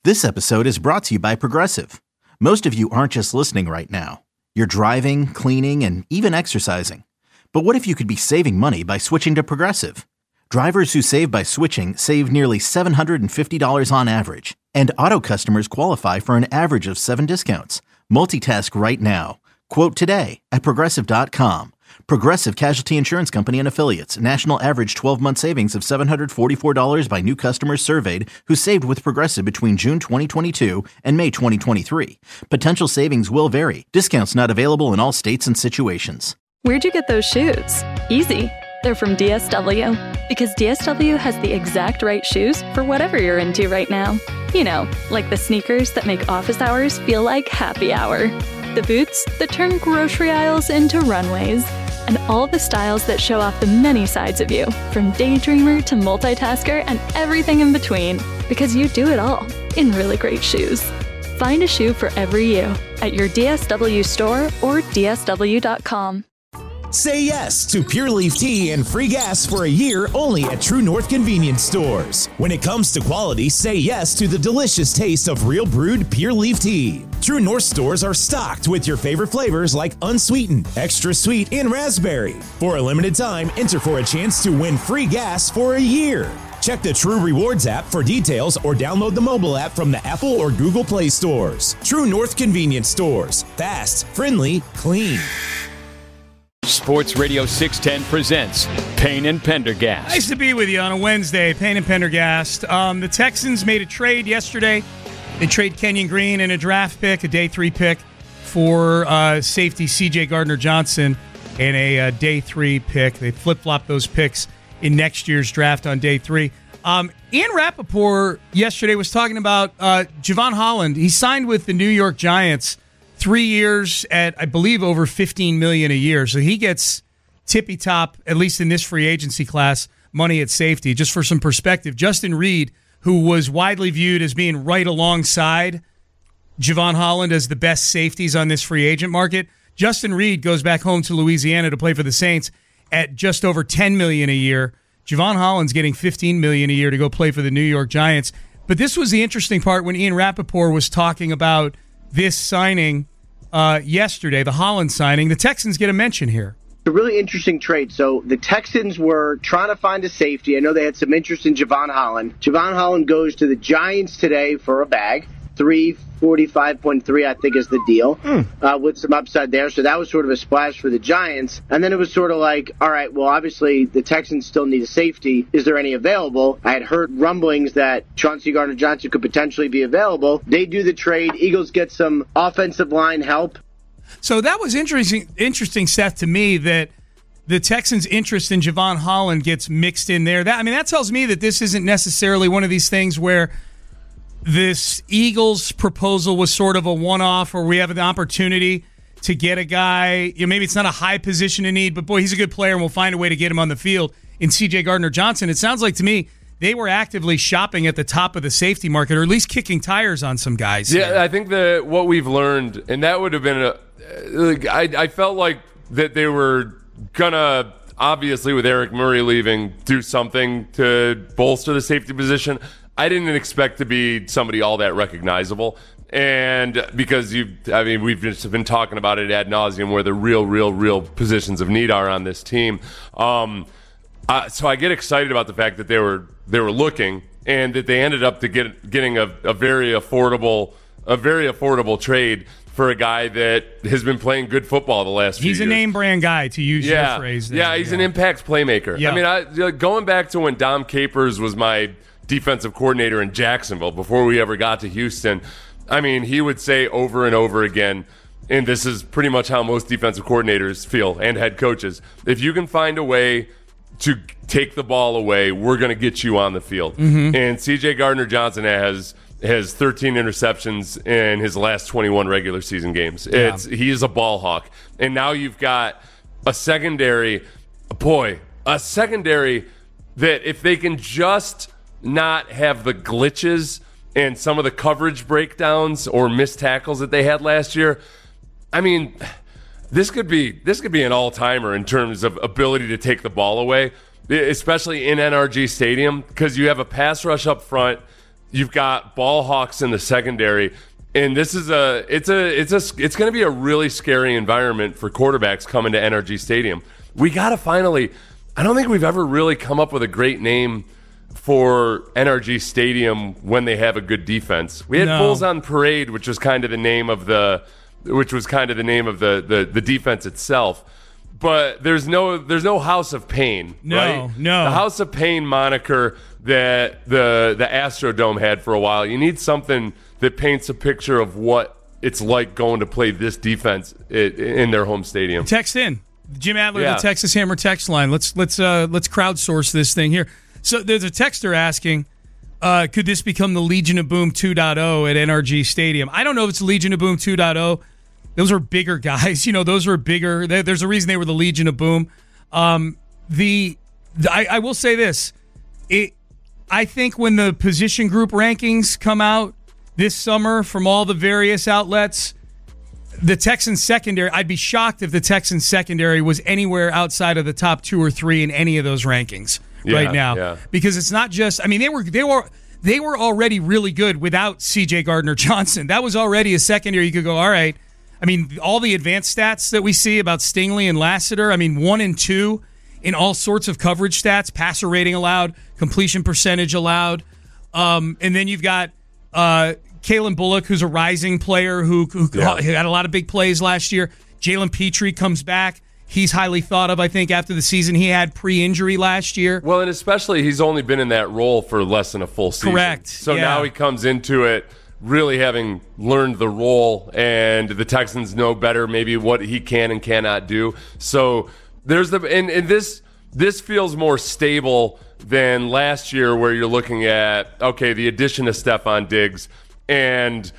This episode is brought to you by Progressive. Most of you aren't just listening right now. You're driving, cleaning, and even exercising. But what if you could be saving money by switching to Progressive? Drivers who save by switching save nearly $750 on average. And auto customers qualify for an average of 7 discounts. Multitask right now. Quote today at Progressive.com. Progressive Casualty Insurance Company and Affiliates. National average 12-month savings of $744 by new customers surveyed who saved with Progressive between June 2022 and May 2023. Potential savings will vary. Discounts not available in all states and situations. Where'd you get those shoes? Easy. They're from DSW. Because DSW has the exact right shoes for whatever you're into right now. You know, like the sneakers that make office hours feel like happy hour. The boots that turn grocery aisles into runways. And all the styles that show off the many sides of you, from daydreamer to multitasker and everything in between. Because you do it all in really great shoes. Find a shoe for every you at your DSW store or DSW.com. Say yes to Pure Leaf Tea and free gas for a year only at True North Convenience Stores. When it comes to quality, say yes to the delicious taste of real brewed Pure Leaf Tea. True North stores are stocked with your favorite flavors like unsweetened, extra sweet, and raspberry. For a limited time, enter for a chance to win free gas for a year. Check the True Rewards app for details or download the mobile app from the Apple or Google Play stores. True North Convenience Stores. Fast, friendly, clean. Sports Radio 610 presents Payne and Pendergast. Nice to be with you on a Wednesday, Payne and Pendergast. The Texans made a trade yesterday. They trade Kenyon Green and a draft pick, a day 3 pick, for safety C.J. Gardner-Johnson and a day 3 pick. They flip-flopped those picks in next year's draft on day 3. Ian Rappaport yesterday was talking about Jevon Holland. He signed with the New York Giants 3 years at, I believe, over $15 million a year. So he gets tippy-top, at least in this free agency class, money at safety. Just for some perspective, Justin Reed, who was widely viewed as being right alongside Jevon Holland as the best safeties on this free agent market, Justin Reed goes back home to Louisiana to play for the Saints at just over $10 million a year. Jevon Holland's getting $15 million a year to go play for the New York Giants. But this was the interesting part when Ian Rappaport was talking about this signing yesterday, the Holland signing. The Texans get a mention here. It's a really interesting trade. So the Texans were trying to find a safety. I know they had some interest in Jevon Holland. Jevon Holland goes to the Giants today for a bag. $345.3, I think, is the deal, with some upside there. So that was sort of a splash for the Giants. And then it was sort of like, all right, well, obviously the Texans still need a safety. Is there any available? I had heard rumblings that Chauncey Gardner-Johnson could potentially be available. They do the trade. Eagles get some offensive line help. So that was interesting, Seth, to me, that the Texans' interest in Jevon Holland gets mixed in there. That tells me that this isn't necessarily one of these things where this Eagles proposal was sort of a one-off, or we have an opportunity to get a guy. Maybe it's not a high position in need, but boy, he's a good player, and we'll find a way to get him on the field. In C.J. Gardner-Johnson, it sounds like to me they were actively shopping at the top of the safety market, or at least kicking tires on some guys. Yeah, I think that what we've learned, and that would have been I felt like that they were gonna, obviously with Eric Murray leaving, do something to bolster the safety position. I didn't expect to be somebody all that recognizable. And because we've just been talking about it ad nauseum where the real positions of need are on this team. So I get excited about the fact that they were looking, and that they ended up getting a very affordable trade for a guy that has been playing good football the last few years. He's a name brand guy, to use your phrase. There. He's an impact playmaker. Yeah. Going back to when Dom Capers was my defensive coordinator in Jacksonville before we ever got to Houston, he would say over and over again, and this is pretty much how most defensive coordinators feel and head coaches, if you can find a way to take the ball away, we're going to get you on the field. Mm-hmm. And C.J. Gardner-Johnson has 13 interceptions in his last 21 regular season games. Yeah. He is a ball hawk. And now you've got a secondary that if they can just not have the glitches and some of the coverage breakdowns or missed tackles that they had last year, this could be an all-timer in terms of ability to take the ball away, especially in NRG Stadium, because you have a pass rush up front You've got ball hawks in the secondary. And this is it's going to be a really scary environment for quarterbacks coming to NRG Stadium. We got to finally, I don't think we've ever really come up with a great name for NRG Stadium when they have a good defense. We had Bulls on Parade, which was kind of the name of the defense itself. But there's no House of Pain. No. The House of Pain moniker that the Astrodome had for a while. You need something that paints a picture of what it's like going to play this defense in their home stadium. Text in. Jim Adler, the Texas Hammer text line. Let's crowdsource this thing here. So there's a texter asking, could this become the Legion of Boom 2.0 at NRG Stadium? I don't know if it's Legion of Boom 2.0. Those are bigger guys. Those are bigger. There's a reason they were the Legion of Boom. I will say this. I think when the position group rankings come out this summer from all the various outlets, the Texans secondary, I'd be shocked if the Texans secondary was anywhere outside of the top 2 or 3 in any of those rankings right now. Yeah. Because it's not just, they were already really good without CJ Gardner-Johnson. That was already a secondary. You could go, all right. All the advanced stats that we see about Stingley and Lassiter, 1 and 2 in all sorts of coverage stats, passer rating allowed, completion percentage allowed. And then you've got Kalen Bullock, who's a rising player who had a lot of big plays last year. Jalen Petrie comes back. He's highly thought of, I think, after the season he had pre-injury last year. Well, and especially he's only been in that role for less than a full season. Correct. So now he comes into it really having learned the role, and the Texans know better maybe what he can and cannot do. So there's and this feels more stable than last year, where you're looking at the addition of Stephon Diggs, and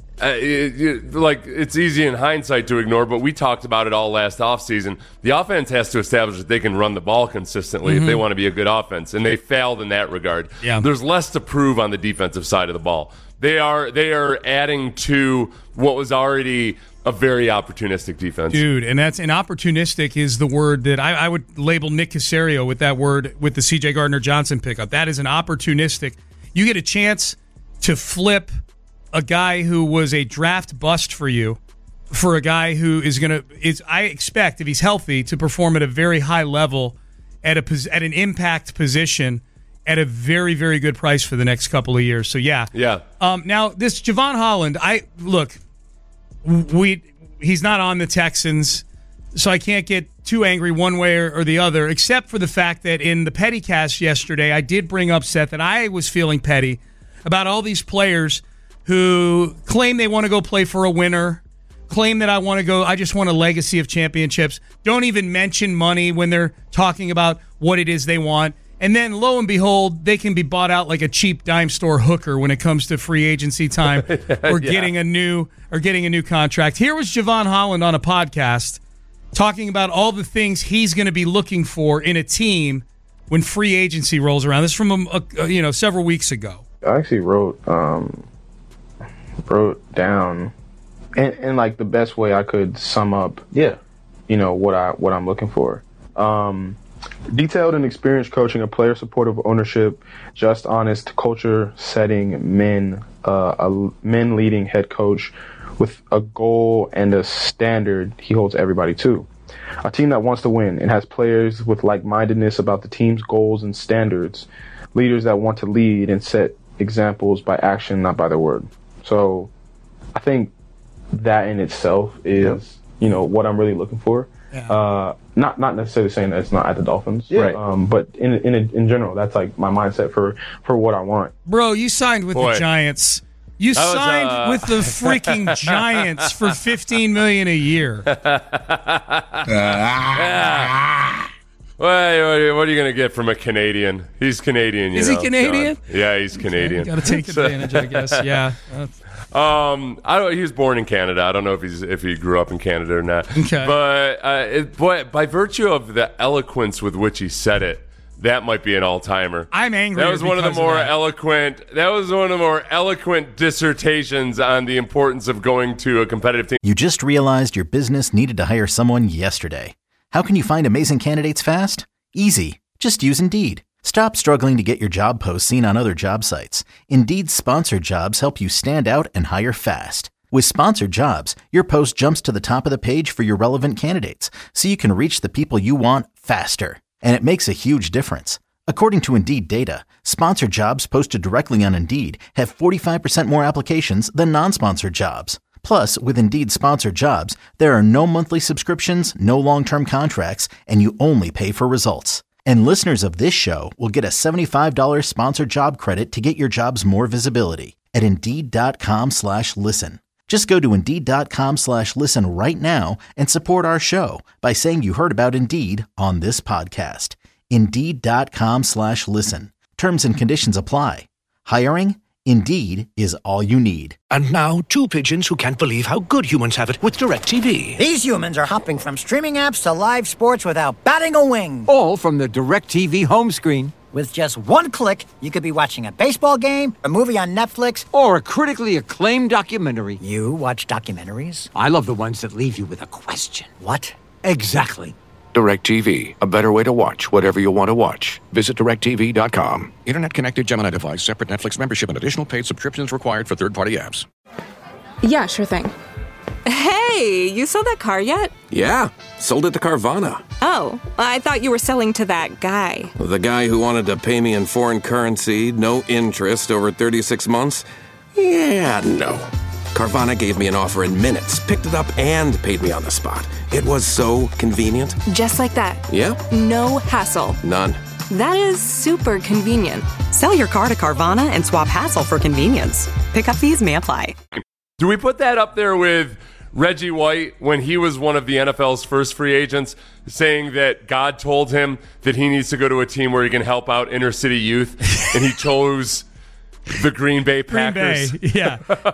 it's easy in hindsight to ignore, but we talked about it all last offseason. The offense has to establish that they can run the ball consistently if they want to be a good offense, and they failed in that regard. Yeah. There's less to prove on the defensive side of the ball. They are adding to what was already a very opportunistic defense. Dude, and opportunistic is the word that I would label Nick Caserio with that word with the CJ Gardner-Johnson pickup. That is an opportunistic. You get a chance to flip a guy who was a draft bust for you for a guy who I expect, if he's healthy, to perform at a very high level at an impact position at a very, very good price for the next couple of years. So, yeah. Now, this Javon Holland, he's not on the Texans, so I can't get too angry one way or the other, except for the fact that in the petty cast yesterday, I did bring up, Seth, that I was feeling petty about all these players who claim they want to go play for a winner, claim that I just want a legacy of championships, don't even mention money when they're talking about what it is they want. And then, lo and behold, they can be bought out like a cheap dime store hooker when it comes to free agency time or getting a new contract. Here was Javon Holland on a podcast talking about all the things he's going to be looking for in a team when free agency rolls around. This is from several weeks ago. I actually wrote down in like the best way I could sum up. What I'm looking for. Detailed and experienced coaching, a player supportive ownership, just honest culture setting, men leading head coach with a goal and a standard he holds everybody to. A team that wants to win and has players with like-mindedness about the team's goals and standards. Leaders that want to lead and set examples by action, not by their word. So I think that in itself is, what I'm really looking for. Yeah. Not necessarily saying that it's not at the Dolphins, right? But in general, that's like my mindset for what I want. Bro, you signed with the Giants. You signed with the freaking Giants for $15 million a year. What are you going to get from a Canadian? He's Canadian. Is he Canadian? John. Yeah, he's Canadian. Got to take advantage, I guess. Yeah. He was born in Canada. I don't know if he grew up in Canada or not. Okay. But by virtue of the eloquence with which he said it, that might be an all-timer. I'm angry. That was one of the more eloquent. That was one of the more eloquent dissertations on the importance of going to a competitive team. You just realized your business needed to hire someone yesterday. How can you find amazing candidates fast? Easy. Just use Indeed. Stop struggling to get your job posts seen on other job sites. Indeed's sponsored jobs help you stand out and hire fast. With sponsored jobs, your post jumps to the top of the page for your relevant candidates, so you can reach the people you want faster. And it makes a huge difference. According to Indeed data, sponsored jobs posted directly on Indeed have 45% more applications than non-sponsored jobs. Plus, with Indeed sponsored jobs, there are no monthly subscriptions, no long-term contracts, and you only pay for results. And listeners of this show will get a $75 sponsored job credit to get your jobs more visibility at Indeed.com/listen. Just go to Indeed.com/listen right now and support our show by saying you heard about Indeed on this podcast. Indeed.com/listen. Terms and conditions apply. Hiring? Indeed is all you need. And now, two pigeons who can't believe how good humans have it with DirecTV. These humans are hopping from streaming apps to live sports without batting a wing. All from the DirecTV home screen. With just one click, you could be watching a baseball game, a movie on Netflix, or a critically acclaimed documentary. You watch documentaries? I love the ones that leave you with a question. What? Exactly. DirecTV, a better way to watch whatever you want to watch. Visit DirecTV.com. Internet connected Gemini device, separate Netflix membership, and additional paid subscriptions required for third-party apps. Yeah, sure thing. Hey, you sold that car yet? Yeah, sold it to Carvana. Oh, I thought you were selling to that guy. The guy who wanted to pay me in foreign currency, no interest, over 36 months? Yeah, no. Carvana gave me an offer in minutes, picked it up, and paid me on the spot. It was so convenient. Just like that. Yep. No hassle. None. That is super convenient. Sell your car to Carvana and swap hassle for convenience. Pickup fees may apply. Do we put that up there with Reggie White when he was one of the NFL's first free agents, saying that God told him that he needs to go to a team where he can help out inner city youth, and he chose the Green Bay Packers? Green Bay, yeah.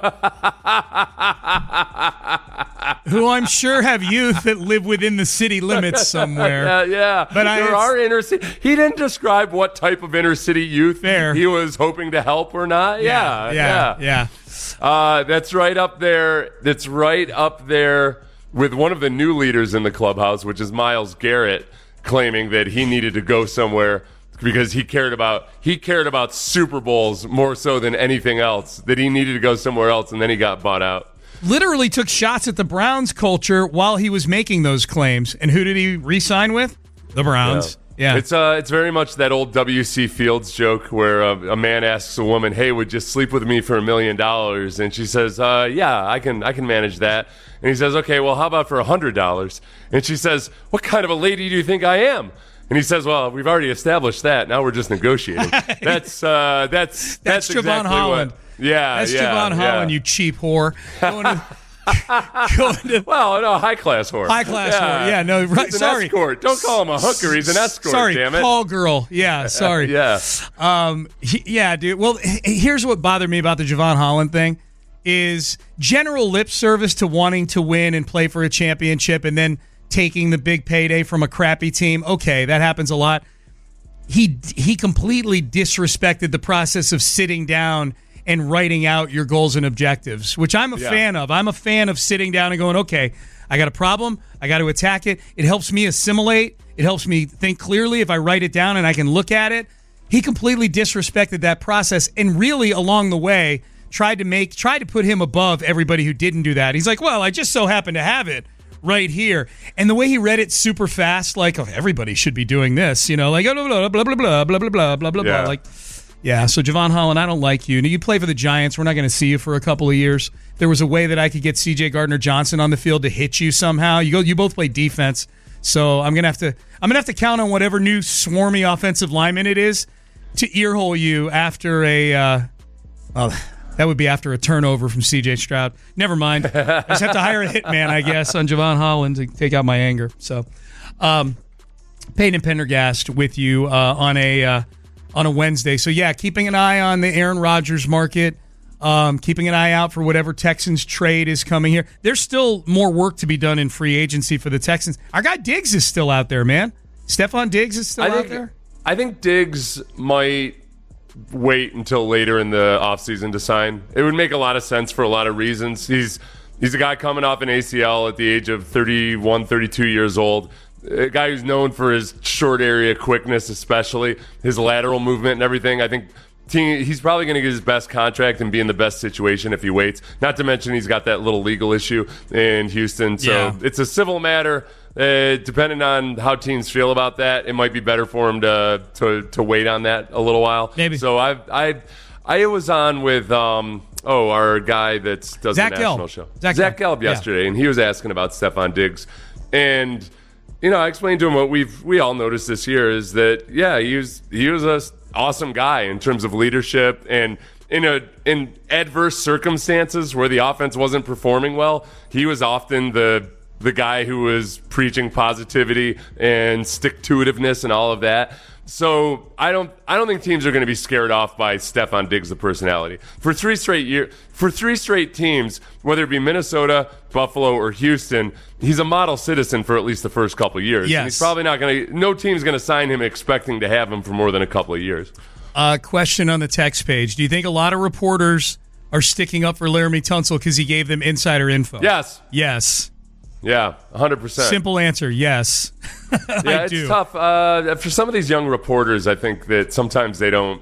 Who I'm sure have youth that live within the city limits somewhere. Yeah. But there are inner city. He didn't describe what type of inner city youth he was hoping to help or not. Yeah. That's right up there. That's right up there with one of the new leaders in the clubhouse, which is Myles Garrett, claiming that he needed to go somewhere because he cared about Super Bowls more so than anything else, that he needed to go somewhere else, and then he got bought out. Literally took shots at the Browns culture while he was making those claims. And who did he re-sign with? The Browns. Yeah. It's very much that old W.C. Fields joke where a man asks a woman, "Hey, would you sleep with me for $1 million?" And she says, "Yeah, I can manage that." And he says, "Okay, well, how about for $100?" And she says, "What kind of a lady do you think I am?" And he says, "Well, we've already established that. Now we're just negotiating." That's Javon exactly Holland. That's Javon Holland, you cheap whore. Well, no, high-class whore. High-class whore. Yeah, no, right. He's an escort. Don't call him a hooker. He's an escort, sorry, damn it. Call girl. Yeah, sorry. Yeah, dude. Well, here's what bothered me about the Javon Holland thing is general lip service to wanting to win and play for a championship and then taking the big payday from a crappy team. Okay, that happens a lot. He completely disrespected the process of sitting down and writing out your goals and objectives, which I'm a fan of. I'm a fan of sitting down and going, okay, I got a problem. I got to attack it. It helps me assimilate. It helps me think clearly if I write it down and I can look at it. He completely disrespected that process and really along the way tried to put him above everybody who didn't do that. He's like, well, I just so happen to have it right here. And the way he read it super fast, like, oh, everybody should be doing this, like, blah, blah, blah, blah, blah, blah, blah, blah, blah, blah, blah. Like, yeah, so Javon Holland, I don't like you. You play for the Giants. We're not going to see you for a couple of years. There was a way that I could get C.J. Gardner-Johnson on the field to hit you somehow. You both play defense, so I'm gonna have to count on whatever new swarmy offensive lineman it is to earhole you after that would be after a turnover from C.J. Stroud. Never mind. I just have to hire a hitman, I guess, on Javon Holland to take out my anger. So, Peyton Pendergast with you on a Wednesday. So, yeah, keeping an eye on the Aaron Rodgers market, keeping an eye out for whatever Texans trade is coming here. There's still more work to be done in free agency for the Texans. Our guy Diggs is still out there, man. Stephon Diggs is still out there? I think Diggs might wait until later in the offseason to sign. It would make a lot of sense for a lot of reasons. He's a guy coming off an ACL at the age of 31, 32 years old. a guy who's known for his short area quickness, especially his lateral movement and everything. I think he's probably going to get his best contract and be in the best situation if he waits. Not to mention he's got that little legal issue in Houston. So it's a civil matter. Depending on how teams feel about that, it might be better for him to wait on that a little while. Maybe. So I was on with our guy that does Zach the national Gelb. show, Zach Gelb yesterday, and he was asking about Stephon Diggs, and I explained to him what we all noticed this year is that he was a awesome guy in terms of leadership, and in adverse circumstances where the offense wasn't performing well, he was often the guy who was preaching positivity and stick-to-itiveness and all of that. So I don't think teams are going to be scared off by Stephon Diggs, the personality. For three straight teams, whether it be Minnesota, Buffalo, or Houston, he's a model citizen for at least the first couple of years. Yes. And he's probably not going to. No team's going to sign him expecting to have him for more than a couple of years. Question on the text page: do you think a lot of reporters are sticking up for Laramie Tunsil because he gave them insider info? Yes. Yes. Yeah, 100%. Simple answer: yes. Yeah, it's tough for some of these young reporters. I think that sometimes they don't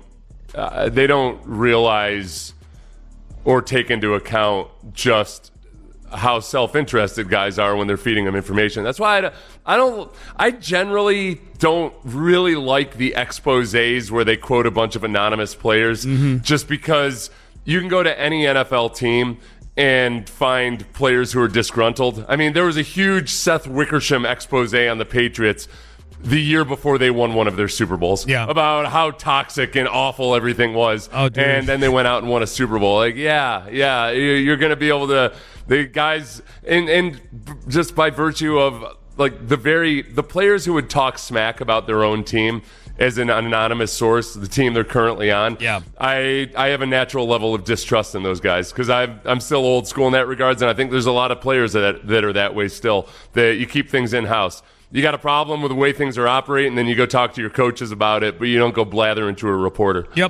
realize or take into account just how self-interested guys are when they're feeding them information. That's why I generally don't really like the exposés where they quote a bunch of anonymous players, just because you can go to any NFL team and find players who are disgruntled. I mean, there was a huge Seth Wickersham expose on the Patriots the year before they won one of their Super Bowls about how toxic and awful everything was. Oh, dude. And then they went out and won a Super Bowl. Like, you're going to be able to, the guys, and just by virtue of like the players who would talk smack about their own team as an anonymous source, the team they're currently on. Yeah. I have a natural level of distrust in those guys because I'm still old school in that regards, and I think there's a lot of players that are that way still, that you keep things in-house. You got a problem with the way things are operating, and then you go talk to your coaches about it, but you don't go blathering to a reporter. Yep.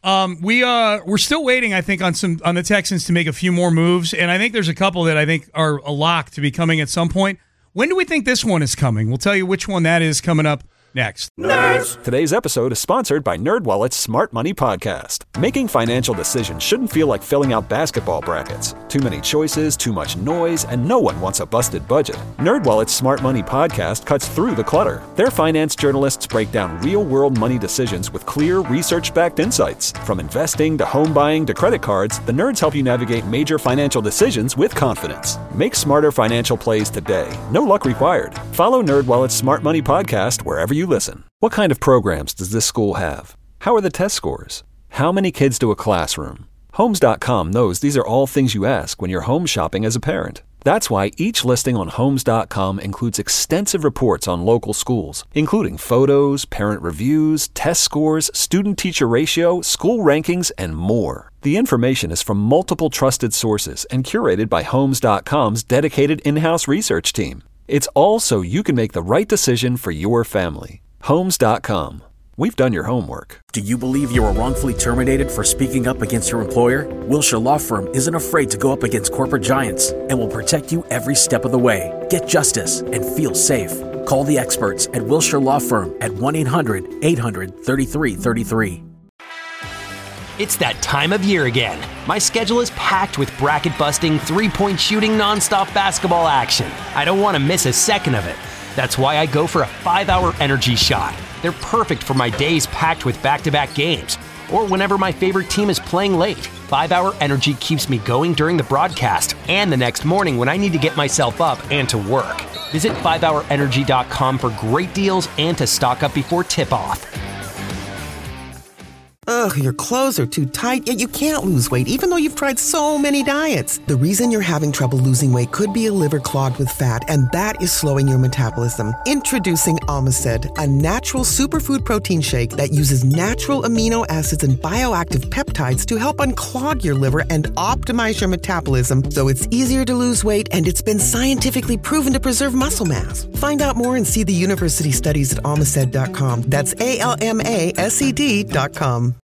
We're still waiting, I think, on the Texans to make a few more moves, and I think there's a couple that I think are a lock to be coming at some point. When do we think this one is coming? We'll tell you which one that is coming up next. Nerds! Today's episode is sponsored by NerdWallet's Smart Money Podcast. Making financial decisions shouldn't feel like filling out basketball brackets. Too many choices, too much noise, and no one wants a busted budget. NerdWallet's Smart Money Podcast cuts through the clutter. Their finance journalists break down real-world money decisions with clear, research-backed insights. From investing to home buying to credit cards, the nerds help you navigate major financial decisions with confidence. Make smarter financial plays today. No luck required. Follow NerdWallet's Smart Money Podcast wherever you listen. What kind of programs does this school have? How are the test scores? How many kids do a classroom? Homes.com knows these are all things you ask when you're home shopping as a parent. That's why each listing on Homes.com includes extensive reports on local schools, including photos, parent reviews, test scores, student-teacher ratio, school rankings, and more. The information is from multiple trusted sources and curated by Homes.com's dedicated in-house research team. It's all so you can make the right decision for your family. Homes.com. We've done your homework. Do you believe you were wrongfully terminated for speaking up against your employer? Wilshire Law Firm isn't afraid to go up against corporate giants and will protect you every step of the way. Get justice and feel safe. Call the experts at Wilshire Law Firm at 1-800-800-3333. It's that time of year again. My schedule is packed with bracket-busting, three-point shooting, nonstop basketball action. I don't want to miss a second of it. That's why I go for a 5-hour energy shot. They're perfect for my days packed with back-to-back games, or whenever my favorite team is playing late. 5-hour energy keeps me going during the broadcast and the next morning when I need to get myself up and to work. Visit 5hourenergy.com for great deals and to stock up before tip-off. Ugh, your clothes are too tight, yet you can't lose weight even though you've tried so many diets. The reason you're having trouble losing weight could be a liver clogged with fat, and that is slowing your metabolism. Introducing Omicid, a natural superfood protein shake that uses natural amino acids and bioactive peptides to help unclog your liver and optimize your metabolism so it's easier to lose weight, and it's been scientifically proven to preserve muscle mass. Find out more and see the university studies at Omicid.com. That's ALMASED.com.